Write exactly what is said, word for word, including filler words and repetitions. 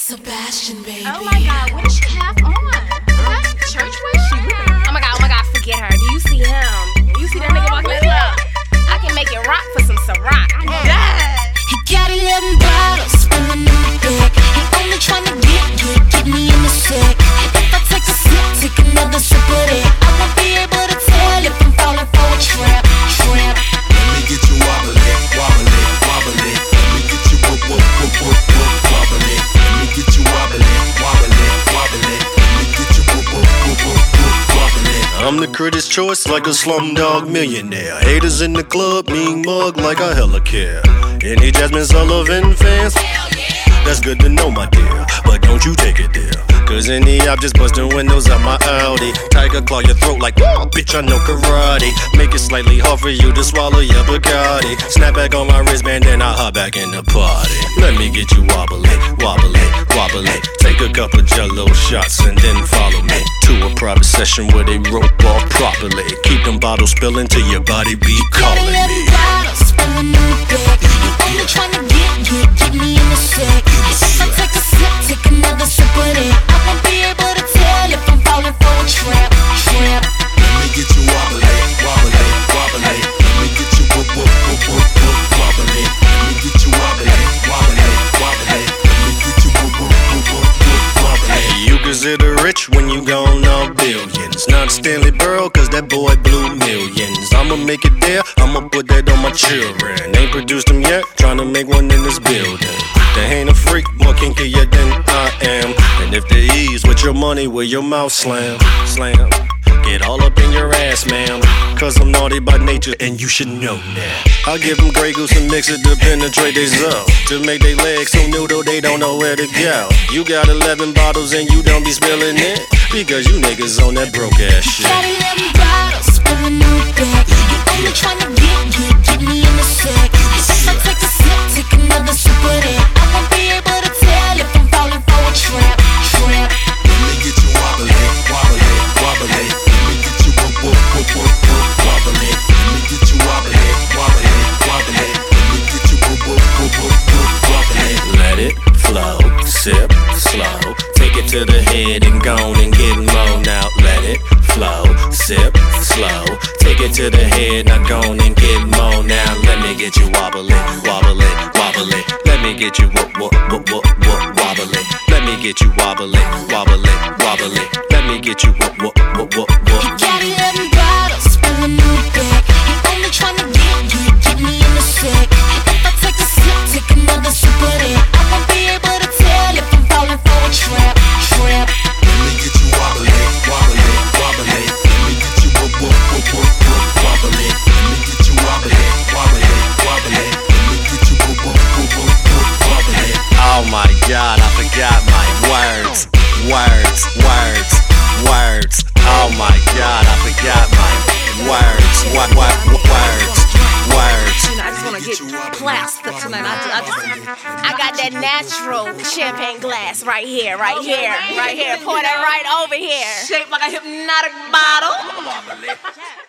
Sebastian, baby. Oh my God, what does she have on? Is that church wear? Oh my God, oh my God, forget her. Do you see him? You see that nigga walking that club? I can make it rock for some Ciroc. I know that. He got eleven bottles spilling in the back. He only tryna get, get, get me in the sack. If I take a sip, take another sip of that, I won't be able to tell if I'm falling for a trap, trap. Let me get you wobbly, wobbly, wobbly. Let me get you whoop, whoop, whoop, whoop, whoop, wobbly. Let me get you wobbly, wobbly, wobbly. Let me get you whoop, whoop, whoop, whoop, whoop, wobbly. I'm the critic's choice like a slumdog millionaire. Haters in the club, mean mug like I hella care. Any Jasmine Sullivan fans? That's good to know, my dear, but don't you take it there. Cause any op just busting windows out my Audi. Tiger claw your throat like, oh, bitch, I know karate. Make it slightly hard for you to swallow your Bacardi. Snap back on my wristband, then I hop back in the party. Let me get you wobbly, wobbly, wobbly. Take a couple Jello shots and then follow me to a private session where they rope off properly. Keep them bottles spilling till your body be calling me. Spilling in the back. You only tryna get, get, get me in the sack. If I take a sip, take another sip of that, I won't be able to tell if I'm falling for a trap, trap. Let me get you wobbly, wobbly, wobbly. Let me get you whoop, whoop, whoop, whoop, whoop, wobbly. Let me get you wobbly, wobbly, wobbly. Let me get you whoop, whoop, whoop, whoop, whoop, wobbly. You consider rich when you gone all billions. Not Stanley Burrow, cause that boy blew millions. I'ma make it there, I'ma put that on my children. Ain't produced them yet, tryna make one in this building. They ain't a freak, more kinkier than I am. And if they ease with your money, will your mouth slam, slam. Get all up in your ass, ma'am. Cause I'm naughty by nature, and you should know that. I give them Grey Goose and mix it to penetrate they zone. To make they legs so noodle, they don't know where to go. You got eleven bottles and you don't be spilling it, because you niggas on that broke ass shit. Got eleven bottles spilling in the back. You only tryna get, get, get me in the sack. If I take a sip, take another sip of that, I won't be able to tell if I'm falling for a trap, trap. Let me get you wobbly, wobbly, wobbly. Let me get you whoop, whoop, whoop, whoop, whoop, wobbly. Let me get you wobbly, wobbly, wobbly. Let me get you whoop, whoop, whoop, whoop, whoop, wobbly. Let it flow, sip slow. Take it to the head and go on and get low now. Let it flow, sip slow. Take it to the head, now go on and get low now. Let me get you wobbly, wobbly, wobbly. Let me get you whoop, whoop, whoop, whoop, whoop, wobbly. Let me get you wobbly, wobbly, wobbly. Let me get you whoop, whoop, whoop, whoop, whoop. He got eleven bottles spilling in the back. He only tryna get, get, get me in the sack. If I take a sip, take another sip of that, I won't be able to tell if I'm falling for a trap, trap. Let me get you wobbly, wobbly, wobbly. Let me get you whoop, whoop, whoop, whoop, whoop, wobbly. Let me get you wobbly, wobbly, wobbly. Let me get you whoop, whoop, whoop, whoop, whoop, wobbly. Oh my God, I forgot my words, words, words, words. Oh my God, I forgot my words, what, what, words, words. You know, I just wanna get plastered tonight. I just, I just, I got that natural champagne glass right here, right here, right here. Pour that right over here. Shaped like a hypnotic bottle.